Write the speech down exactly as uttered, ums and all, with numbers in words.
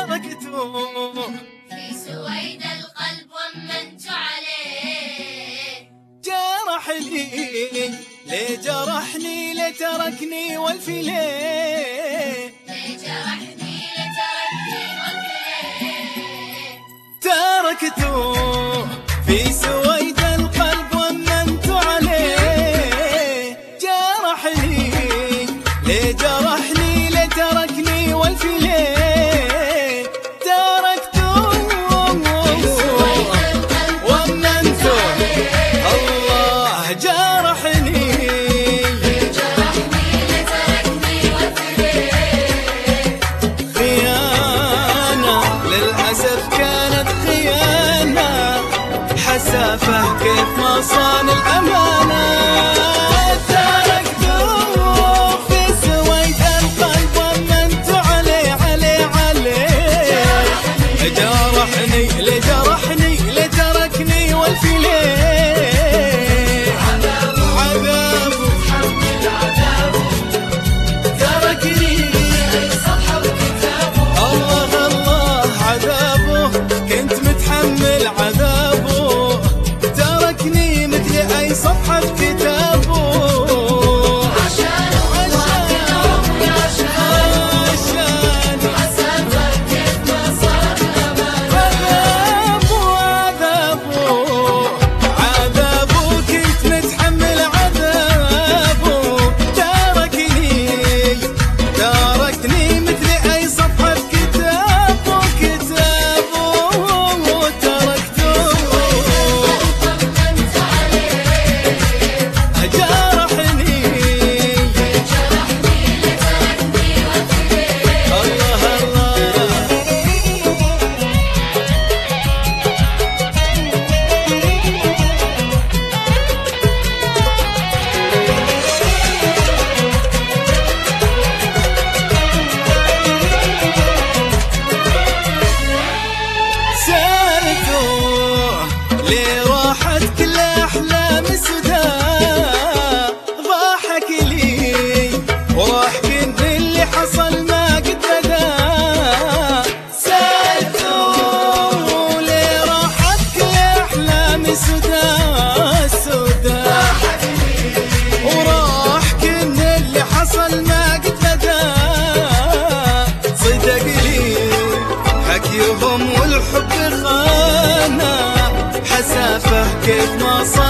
تركته في سويد القلب ومنت عليه. جرحني ليه جرحني ليه تركني والف ليه، ليه جرحني ليه تركني والف ليه. تركته في سويد القلب ومنت عليه. جرحني ليه جرحني ليه تركني والف ليه، تركته ومنت الله. جرحني ليه جرحني ليه تركني والف ليه. خيانة للأسف كانت خيانة، حسافة كيف ما صان الأمانة. تركته في سويد القلب ومنت عليه عليه عليه. جرحني ليه جرحني ليه تركني والف ليه، عذابه تركني صفحة وكتابه. الله الله عذابه كنت متحمل عذابه، تركني مثل أي صفحة في كتابه. عشانه وعشانه عشان حسافة كيف ما صار أمان. عذابه عذابه عذابه كنت متحمل عذابه، تركني تركني مثل أي صفحة في كتابه كتابه. تركته ومنت عليه. جرحني جرحني ليه تركني والف ليه. الله الله. سألته ليه راحت كل أحلامي سدى، ضحك لي وراح كل اللي حصل ما قد بدا. سألته ليه راحت كل أحلامي سدى سدى، وراح كل اللي حصل ما قد بدا. صدق لي حكيهم والحب خانه، حسافة كيف ما صار